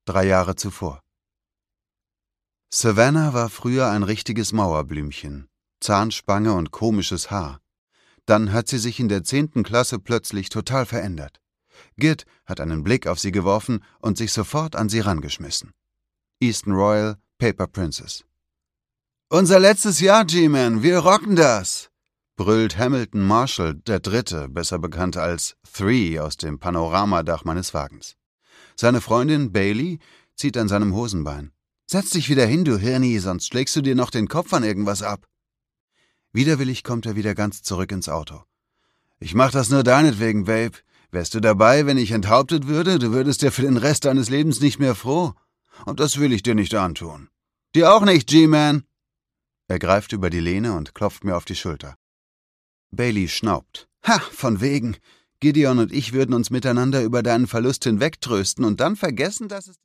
3 Jahre zuvor. Savannah war früher ein richtiges Mauerblümchen, Zahnspange und komisches Haar. Dann hat sie sich in der 10. Klasse plötzlich total verändert. Gid hat einen Blick auf sie geworfen und sich sofort an sie rangeschmissen. Easton Royal, Paper Princess. »Unser letztes Jahr, G-Man, wir rocken das!« brüllt Hamilton Marshall III., besser bekannt als Three aus dem Panoramadach meines Wagens. Seine Freundin Bailey zieht an seinem Hosenbein. »Setz dich wieder hin, du Hirni, sonst schlägst du dir noch den Kopf an irgendwas ab.« Widerwillig kommt er wieder ganz zurück ins Auto. »Ich mach das nur deinetwegen, Babe. Wärst du dabei, wenn ich enthauptet würde? Du würdest ja für den Rest deines Lebens nicht mehr froh. Und das will ich dir nicht antun. Dir auch nicht, G-Man!« Er greift über die Lehne und klopft mir auf die Schulter. Bailey schnaubt. »Ha, von wegen. Gideon und ich würden uns miteinander über deinen Verlust hinwegtrösten und dann vergessen, dass es